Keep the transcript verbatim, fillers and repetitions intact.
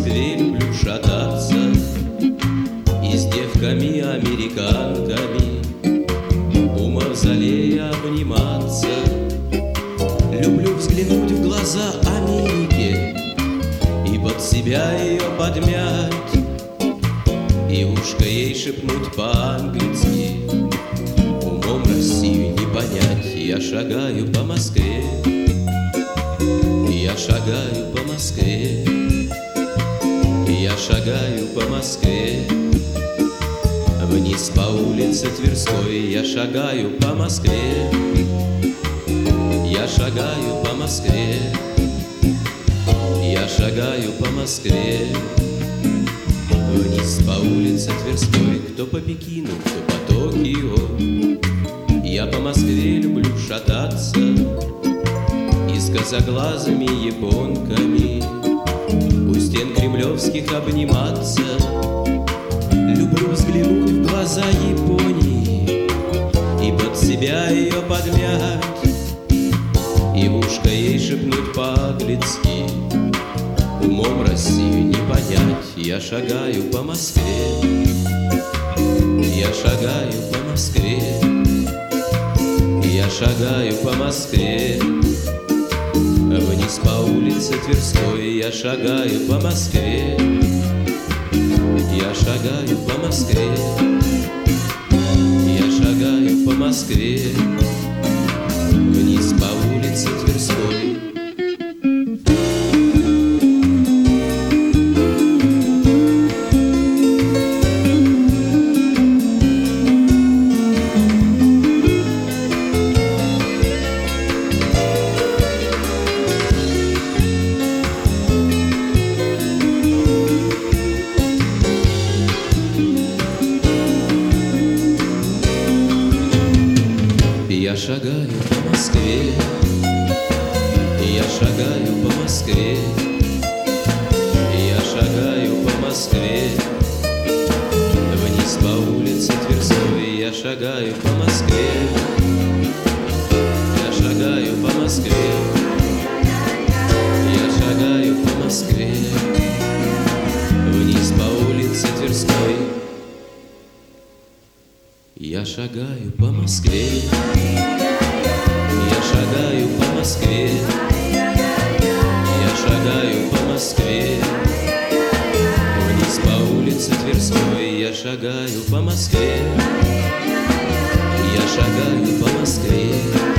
Москве люблю шататься и с девками-американками у мавзолея обниматься. Люблю взглянуть в глаза Америке и под себя ее подмять, и ушко ей шепнуть по-английски. Умом Россию не понять. Я шагаю по Москве, я шагаю по Москве, я шагаю по Москве. Вниз по улице Тверской я шагаю по Москве, я шагаю по Москве, я шагаю по Москве. Вниз по улице Тверской, кто по Пекину, кто по Токио. Я по Москве люблю шататься и с косоглазыми японками у стен кремлевских обниматься. Люблю взглянуть в глаза Японии и под себя ее подмять, и в ушко ей шепнуть по-английски. Умом Россию не понять. Я шагаю по Москве, я шагаю по Москве, я шагаю по Москве. Вниз по улице Тверской я шагаю по Москве, я шагаю по Москве, я шагаю по Москве. Вниз по улице Тверской. Я шагаю по Москве, я шагаю по Москве, я шагаю по Москве. Вниз по улице Тверской я шагаю по Москве, я шагаю по Москве, я шагаю по Москве. Вниз по улице Тверской я шагаю по Москве, я шагаю по Москве, я шагаю по Москве. Вниз по улице Тверской я шагаю по Москве, я шагаю по Москве.